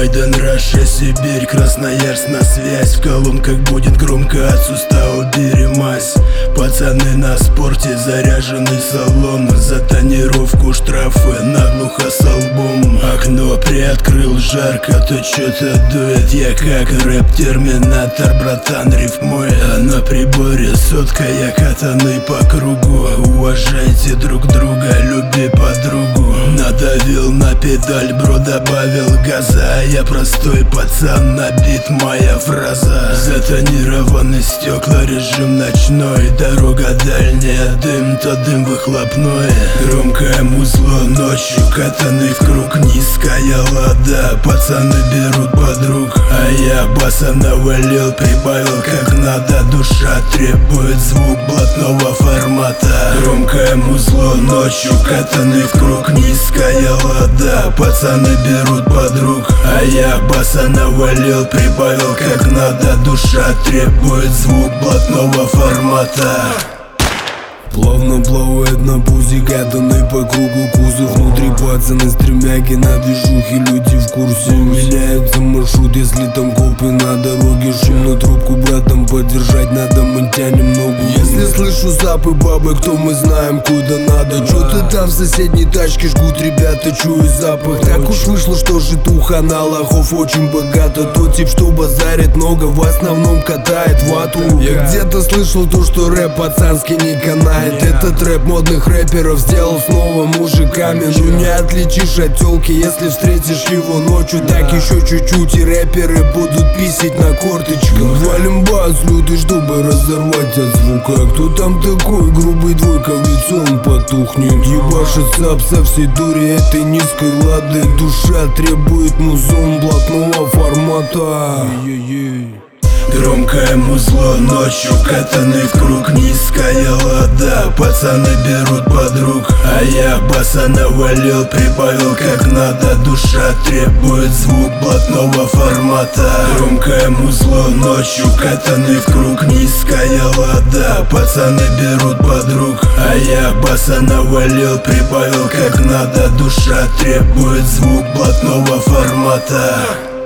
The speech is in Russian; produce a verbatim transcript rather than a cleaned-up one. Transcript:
Майдан, Раша, Сибирь, Красноярск на связь. В колонках будет громко от сустава перемазь. Пацаны на спорте, заряженный салон. За тонировку штрафы наглухо со лбом. Окно приоткрыл, жарко, то чё-то дует. Я как рэп-терминатор, братан, рифмует. А на приборе сотка, я катанный по кругу. Уважайте друг друга, люби подругу. Надавил на педаль, бро, добавил газа. А я простой пацан, набит моя фраза. Затонированы стекла, режим ночной. Дорога дальняя, дым, то дым выхлопной. Громкое музло ночью, катанный в круг. Низкая лада, пацаны берут подруг. А я баса навалил, прибавил как надо. Душа требует звук блатного формата. Громкое музло ночью, катанный в круг. Низкая лада, пацаны берут подруг. А я баса навалил, прибавил как надо. Душа требует звук блатного формата. Плавно плавает на пузе, катанный по кругу кузов. Внутри пацаны стремяки, на движухе люди в курсе. Меняется маршрут, если там копы на дороге. Шумную трубку братом поддержать надо, мы тянем ногу. Если слышу запы бабы, кто мы знаем, куда надо. Чё-то там в соседней тачке жгут ребята, чую запах. Так уж вышло, что житуха на лохов очень богата. Тот тип, что базарит много, в основном катает вату. Я где-то слышал то, что рэп пацанский не канает. Этот рэп модных рэперов сделал снова мужиками. Ну не отличишь от тёлки, если встретишь его ночью. Так еще чуть-чуть и рэперы будут писать на корточках. Валим бас, лютый, чтобы разорвать от звука. Кто там такой грубый двойка, ведь он потухнет. Ебашит сап со всей дури этой низкой лады. Душа требует музон блатного формата. Громкое музло ночью, катанный в круг. Низкая лада, пацаны берут подруг. А я баса навалил, прибавил как надо. Душа требует звук блатного формата. Громкое музло ночью, катанный в круг. Низкая лада, пацаны берут подруг. А я баса навалил, прибавил как надо. Душа требует звук блатного формата.